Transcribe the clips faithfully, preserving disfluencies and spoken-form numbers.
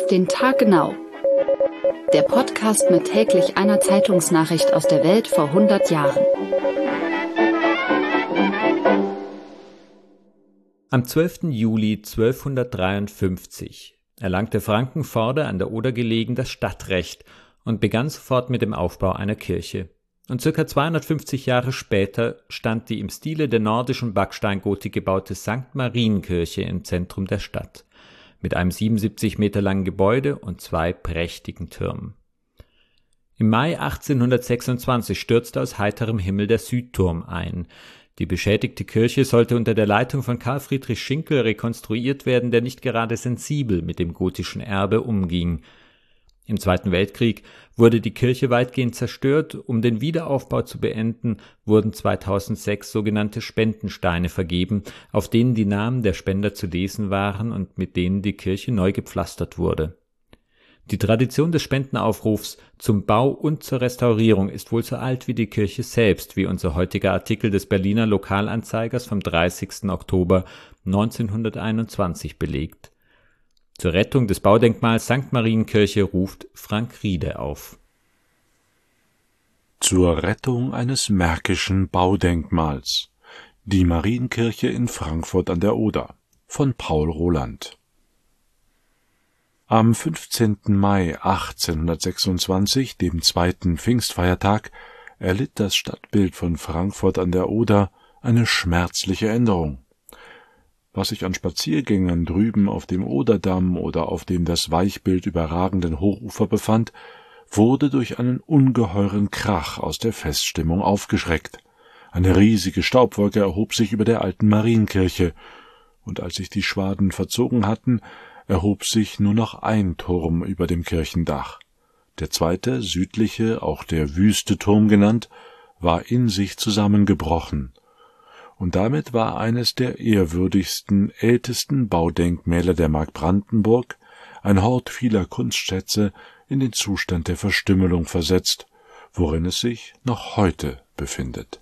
den Tag genau. Der Podcast mit täglich einer Zeitungsnachricht aus der Welt vor hundert Jahren. Am zwölften Juli zwölfhundertdreiundfünfzig erlangte Frankenförde, an der Oder gelegen, das Stadtrecht und begann sofort mit dem Aufbau einer Kirche. Und circa zweihundertfünfzig Jahre später stand die im Stile der nordischen Backsteingotik gebaute Sankt Marienkirche im Zentrum der Stadt, mit einem siebenundsiebzig Meter langen Gebäude und zwei prächtigen Türmen. Im Mai achtzehnhundertsechsundzwanzig stürzte aus heiterem Himmel der Südturm ein. Die beschädigte Kirche sollte unter der Leitung von Karl Friedrich Schinkel rekonstruiert werden, der nicht gerade sensibel mit dem gotischen Erbe umging. Im Zweiten Weltkrieg wurde die Kirche weitgehend zerstört. Um den Wiederaufbau zu beenden, wurden zweitausendsechs sogenannte Spendensteine vergeben, auf denen die Namen der Spender zu lesen waren und mit denen die Kirche neu gepflastert wurde. Die Tradition des Spendenaufrufs zum Bau und zur Restaurierung ist wohl so alt wie die Kirche selbst, wie unser heutiger Artikel des Berliner Lokalanzeigers vom dreißigsten Oktober neunzehnhunderteinundzwanzig belegt. Zur Rettung des Baudenkmals Sankt Marienkirche ruft Frank Riede auf. Zur Rettung eines märkischen Baudenkmals. Die Marienkirche in Frankfurt an der Oder von Paul Roland. Am fünfzehnten Mai achtzehnhundertsechsundzwanzig, dem zweiten Pfingstfeiertag, erlitt das Stadtbild von Frankfurt an der Oder eine schmerzliche Änderung. Was sich an Spaziergängern drüben auf dem Oderdamm oder auf dem das Weichbild überragenden Hochufer befand, wurde durch einen ungeheuren Krach aus der Feststimmung aufgeschreckt. Eine riesige Staubwolke erhob sich über der alten Marienkirche, und als sich die Schwaden verzogen hatten, erhob sich nur noch ein Turm über dem Kirchendach. Der zweite, südliche, auch der Wüste Turm genannt, war in sich zusammengebrochen, und damit war eines der ehrwürdigsten, ältesten Baudenkmäler der Mark Brandenburg, ein Hort vieler Kunstschätze, in den Zustand der Verstümmelung versetzt, worin es sich noch heute befindet.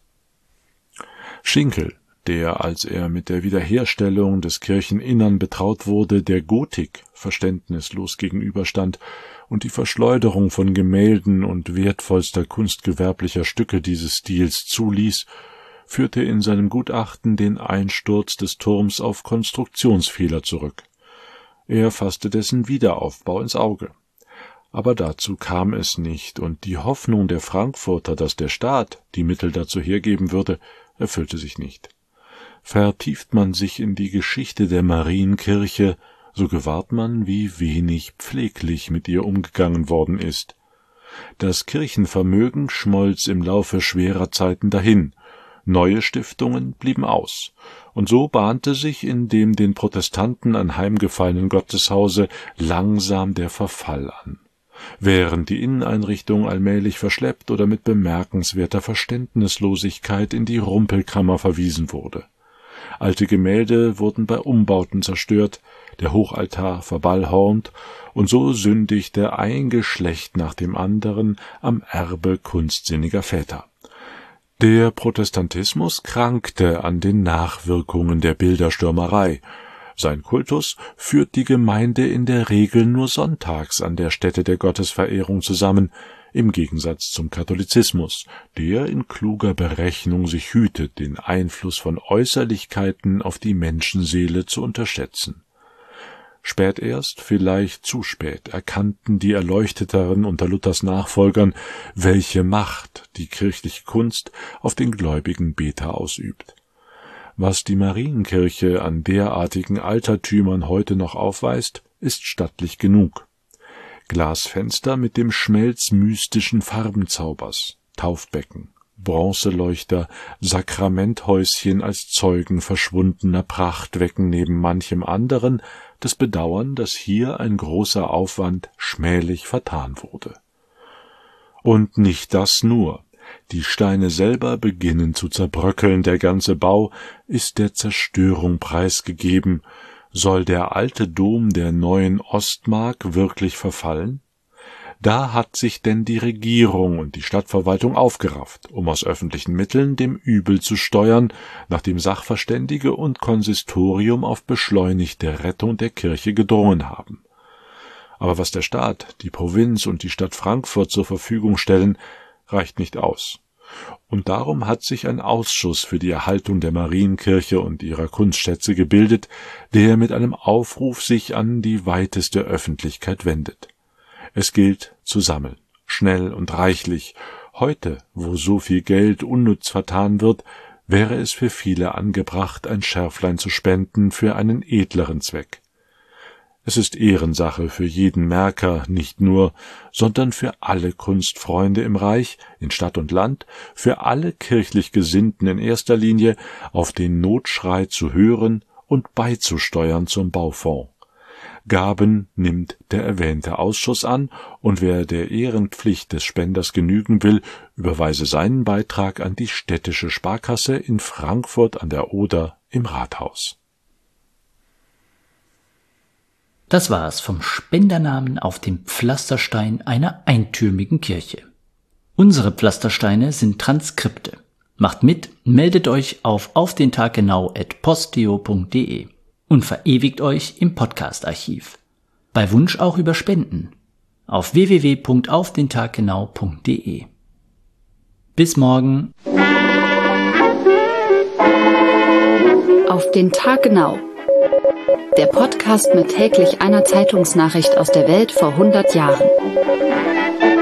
Schinkel, der, als er mit der Wiederherstellung des Kircheninnern betraut wurde, der Gotik verständnislos gegenüberstand und die Verschleuderung von Gemälden und wertvollster kunstgewerblicher Stücke dieses Stils zuließ, führte in seinem Gutachten den Einsturz des Turms auf Konstruktionsfehler zurück. Er fasste dessen Wiederaufbau ins Auge. Aber dazu kam es nicht, und die Hoffnung der Frankfurter, dass der Staat die Mittel dazu hergeben würde, erfüllte sich nicht. Vertieft man sich in die Geschichte der Marienkirche, so gewahrt man, wie wenig pfleglich mit ihr umgegangen worden ist. Das Kirchenvermögen schmolz im Laufe schwerer Zeiten dahin, neue Stiftungen blieben aus, und so bahnte sich in dem den Protestanten anheimgefallenen Gotteshause langsam der Verfall an. Während die Inneneinrichtung allmählich verschleppt oder mit bemerkenswerter Verständnislosigkeit in die Rumpelkammer verwiesen wurde. Alte Gemälde wurden bei Umbauten zerstört, der Hochaltar verballhornt, und so sündigte ein Geschlecht nach dem anderen am Erbe kunstsinniger Väter. Der Protestantismus krankte an den Nachwirkungen der Bilderstürmerei. Sein Kultus führt die Gemeinde in der Regel nur sonntags an der Stätte der Gottesverehrung zusammen, im Gegensatz zum Katholizismus, der in kluger Berechnung sich hütet, den Einfluss von Äußerlichkeiten auf die Menschenseele zu unterschätzen. Spät erst, vielleicht zu spät, erkannten die Erleuchteteren unter Luthers Nachfolgern, welche Macht die kirchliche Kunst auf den gläubigen Beter ausübt. Was die Marienkirche an derartigen Altertümern heute noch aufweist, ist stattlich genug. Glasfenster mit dem Schmelz mystischen Farbenzaubers, Taufbecken, Bronzeleuchter, Sakramenthäuschen als Zeugen verschwundener Pracht wecken neben manchem anderen das Bedauern, dass hier ein großer Aufwand schmählich vertan wurde. Und nicht das nur. Die Steine selber beginnen zu zerbröckeln, der ganze Bau ist der Zerstörung preisgegeben. Soll der alte Dom der neuen Ostmark wirklich verfallen? Da hat sich denn die Regierung und die Stadtverwaltung aufgerafft, um aus öffentlichen Mitteln dem Übel zu steuern, nachdem Sachverständige und Konsistorium auf beschleunigte Rettung der Kirche gedrungen haben. Aber was der Staat, die Provinz und die Stadt Frankfurt zur Verfügung stellen, reicht nicht aus. Und darum hat sich ein Ausschuss für die Erhaltung der Marienkirche und ihrer Kunstschätze gebildet, der mit einem Aufruf sich an die weiteste Öffentlichkeit wendet. Es gilt zu sammeln, schnell und reichlich. Heute, wo so viel Geld unnütz vertan wird, wäre es für viele angebracht, ein Schärflein zu spenden für einen edleren Zweck. Es ist Ehrensache für jeden Märker, nicht nur, sondern für alle Kunstfreunde im Reich, in Stadt und Land, für alle kirchlich Gesinnten in erster Linie, auf den Notschrei zu hören und beizusteuern zum Baufonds. Gaben nimmt der erwähnte Ausschuss an, und wer der Ehrenpflicht des Spenders genügen will, überweise seinen Beitrag an die städtische Sparkasse in Frankfurt an der Oder im Rathaus. Das war's vom Spendernamen auf dem Pflasterstein einer eintürmigen Kirche. Unsere Pflastersteine sind Transkripte. Macht mit, meldet euch auf aufdentaggenau at posteo punkt de und verewigt euch im Podcast-Archiv. Bei Wunsch auch über Spenden auf w w w punkt aufdentaggenau punkt de. Bis morgen. Auf den Tag genau. Der Podcast mit täglich einer Zeitungsnachricht aus der Welt vor hundert Jahren.